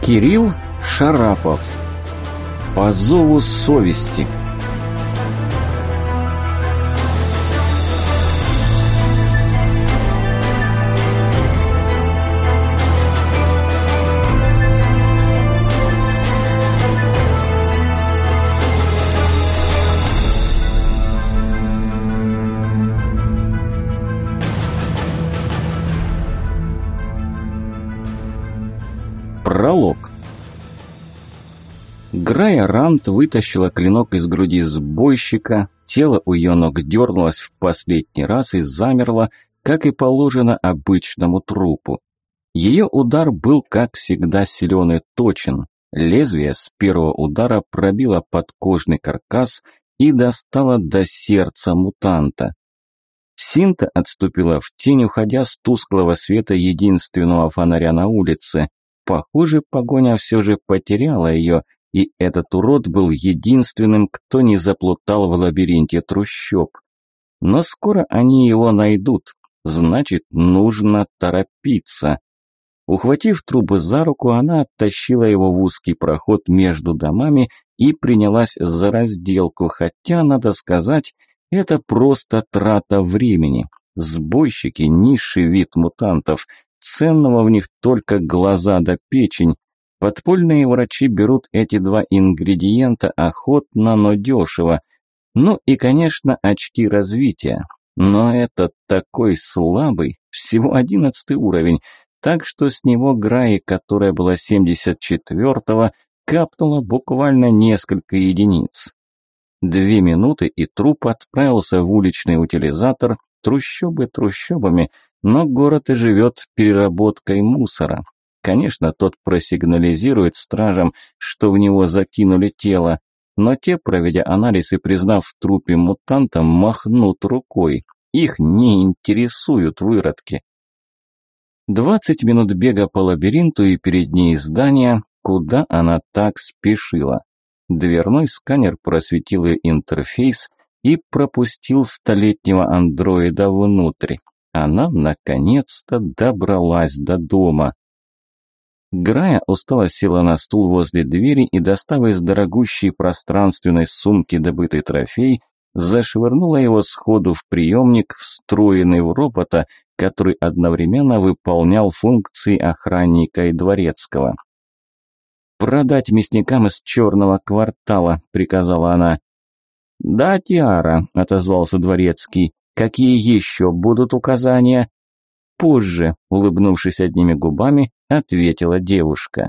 Кирилл Шарапов. По зову совести. Пролог. Грая Рант вытащила клинок из груди сбойщика, тело у ее ног дернулось в последний раз и замерло, как и положено обычному трупу. Ее удар был, как всегда, силен и точен. Лезвие с первого удара пробило подкожный каркас и достало до сердца мутанта. Синта отступила в тень, уходя с тусклого света единственного фонаря на улице. Похоже, погоня все же потеряла ее, и этот урод был единственным, кто не заплутал в лабиринте трущоб. Но скоро они его найдут, значит, нужно торопиться. Ухватив трубы за руку, она оттащила его в узкий проход между домами и принялась за разделку, хотя, надо сказать, это просто трата времени. Сбойщики – низший вид мутантов. Ценного в них только глаза да печень. Подпольные врачи берут эти два ингредиента охотно, но дешево. Ну и, конечно, очки развития. Но этот такой слабый, всего 11 уровень, так что с него Граи, которая была 74-го, капнуло буквально несколько единиц. 2 минуты, и труп отправился в уличный утилизатор, трущобы трущобами, но город и живет переработкой мусора. Конечно, тот просигнализирует стражам, что в него закинули тело, но те, проведя анализ и признав в трупе мутанта, махнут рукой. Их не интересуют выродки. 20 минут бега по лабиринту и перед ней здание, куда она так спешила. Дверной сканер просветил ее интерфейс и пропустил 100-летнего андроида внутрь. Она наконец-то добралась до дома. Грая устало села на стул возле двери и, достав из дорогущей пространственной сумки добытый трофей, зашвырнула его сходу в приемник, встроенный в робота, который одновременно выполнял функции охранника и дворецкого. «Продать мясникам из черного квартала», – приказала она. «Да, Тиара», – отозвался дворецкий. «Какие еще будут указания?» «Позже», – улыбнувшись одними губами, ответила девушка.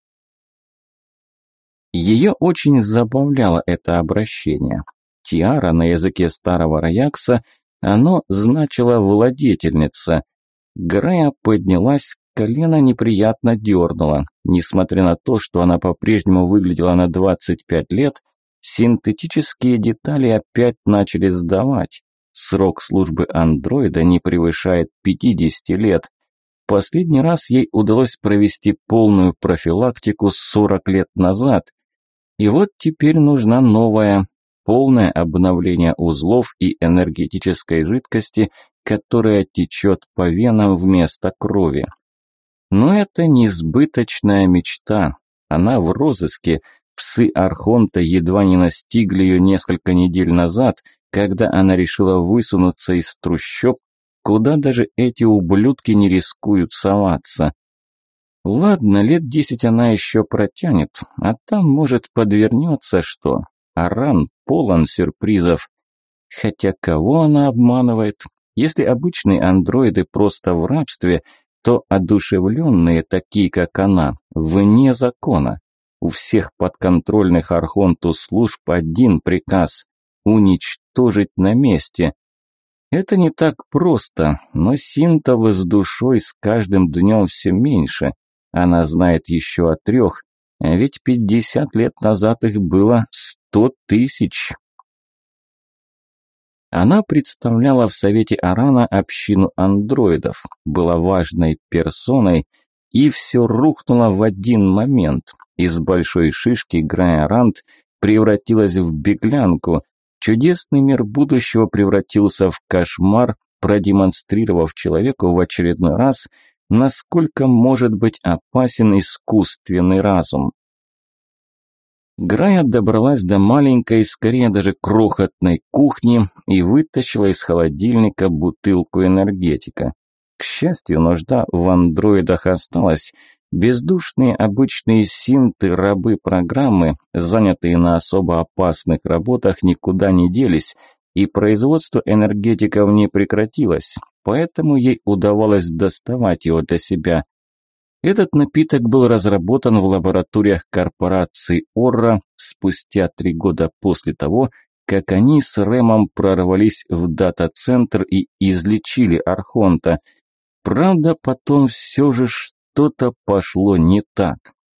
Ее очень забавляло это обращение. Тиара на языке старого Раякса, оно значило «владетельница». Грая поднялась, колено неприятно дернуло. Несмотря на то, что она по-прежнему выглядела на 25 лет, синтетические детали опять начали сдавать. Срок службы андроида не превышает 50 лет. Последний раз ей удалось провести полную профилактику 40 лет назад. И вот теперь нужна новая, полное обновление узлов и энергетической жидкости, которая течет по венам вместо крови. Но это несбыточная мечта. Она в розыске. Псы Архонта едва не настигли ее несколько недель назад, когда она решила высунуться из трущоб, куда даже эти ублюдки не рискуют соваться. Ладно, лет 10 она еще протянет, а там, может, подвернется что. Аран полон сюрпризов. Хотя кого она обманывает? Если обычные андроиды просто в рабстве, то одушевленные, такие как она, вне закона. У всех подконтрольных Архонту служб один приказ – уничтожить на месте. Это не так просто, но синтов с душой с каждым днем все меньше. Она знает еще о 3, а ведь 50 лет назад их было 100 тысяч. Она представляла в Совете Арана общину андроидов, была важной персоной, и все рухнуло в один момент. Из большой шишки Грая Рант превратилась в беглянку. Чудесный мир будущего превратился в кошмар, продемонстрировав человеку в очередной раз, насколько может быть опасен искусственный разум. Грая добралась до маленькой, скорее даже крохотной кухни и вытащила из холодильника бутылку энергетика. К счастью, нужда в андроидах осталась. Бездушные обычные синты, рабы программы, занятые на особо опасных работах, никуда не делись, и производство энергетиков не прекратилось, поэтому ей удавалось доставать его для себя. Этот напиток был разработан в лабораториях корпорации Орра спустя 3 года после того, как они с Рэмом прорвались в дата-центр и излечили Архонта. Правда, потом все же что-то пошло не так.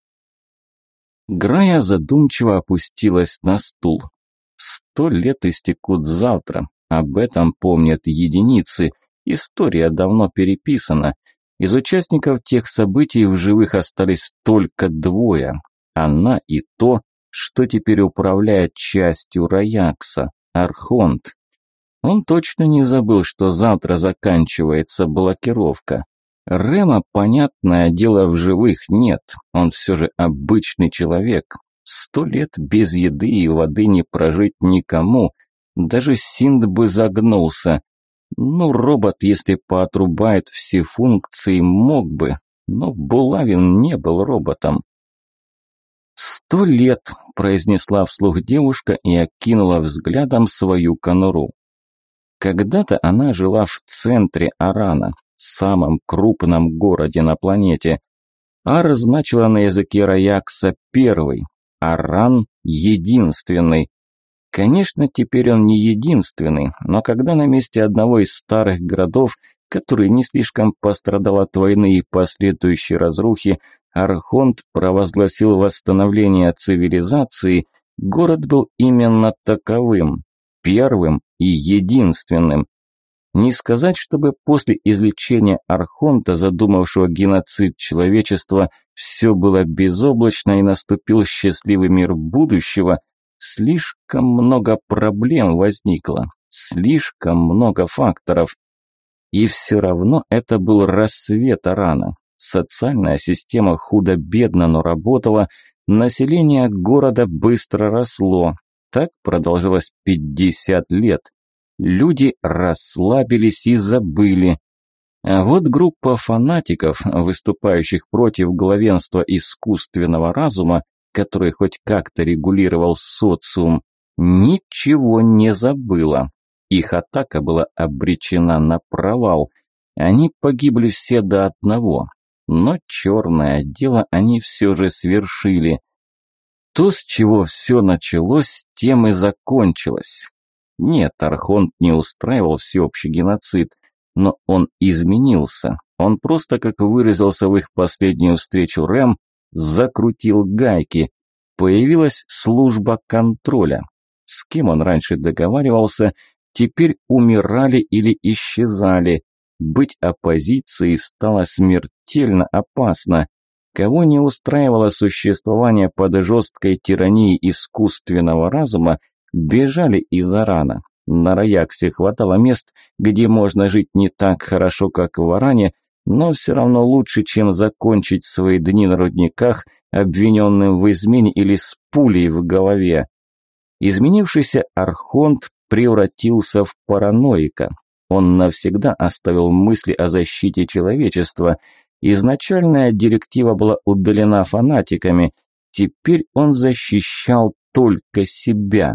Грая задумчиво опустилась на стул. 100 лет истекут завтра, об этом помнят единицы, история давно переписана. Из участников тех событий в живых остались только 2. Она и то, что теперь управляет частью Раякса, Архонт. Он точно не забыл, что завтра заканчивается блокировка. Рема, понятное дело, в живых нет, он все же обычный человек. 100 лет без еды и воды не прожить никому, даже Синд бы загнулся. Ну, робот, если поотрубает все функции, мог бы, но Булавин не был роботом. 100 лет, произнесла вслух девушка и окинула взглядом свою конуру. Когда-то она жила в центре Арана, самом крупном городе на планете. Ар значила на языке Раякса первый, Аран единственный. Конечно, теперь он не единственный, но когда на месте одного из старых городов, который не слишком пострадал от войны и последующей разрухи, Архонт провозгласил восстановление цивилизации, город был именно таковым, первым и единственным. Не сказать, чтобы после излечения Архонта, задумавшего геноцид человечества, все было безоблачно и наступил счастливый мир будущего. Слишком много проблем возникло, слишком много факторов. И все равно это был рассвет Арана. Социальная система худо-бедно, но работала, население города быстро росло. Так продолжилось 50 лет. Люди расслабились и забыли. А вот группа фанатиков, выступающих против главенства искусственного разума, который хоть как-то регулировал социум, ничего не забыла. Их атака была обречена на провал. Они погибли все до одного. Но черное дело они все же свершили. То, с чего все началось, тем и закончилось. Нет, Архонт не устраивал всеобщий геноцид, но он изменился. Он просто, как выразился в их последнюю встречу Рэм, закрутил гайки. Появилась служба контроля. С кем он раньше договаривался, теперь умирали или исчезали. Быть оппозицией стало смертельно опасно. Кого не устраивало существование под жесткой тиранией искусственного разума, бежали из Арана. На Раяксе хватало мест, где можно жить не так хорошо, как в Аране, но все равно лучше, чем закончить свои дни на рудниках, обвиненным в измене или с пулей в голове. Изменившийся Архонт превратился в параноика. Он навсегда оставил мысли о защите человечества. Изначальная директива была удалена фанатиками. Теперь он защищал только себя.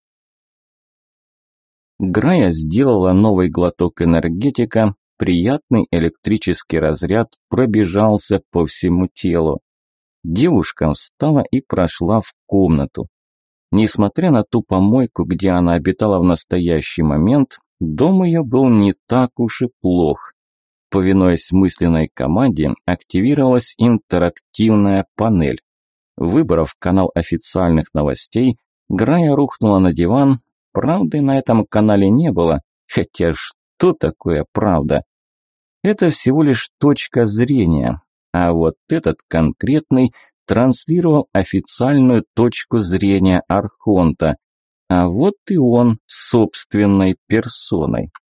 Грая сделала новый глоток энергетика. Приятный электрический разряд пробежался по всему телу. Девушка встала и прошла в комнату. Несмотря на ту помойку, где она обитала в настоящий момент, дом ее был не так уж и плох. Повинуясь мысленной команде, активировалась интерактивная панель. Выбрав канал официальных новостей, Грая рухнула на диван. Правды на этом канале не было, хотя что такое правда? Это всего лишь точка зрения, а вот этот конкретный транслировал официальную точку зрения Архонта, а вот и он собственной персоной.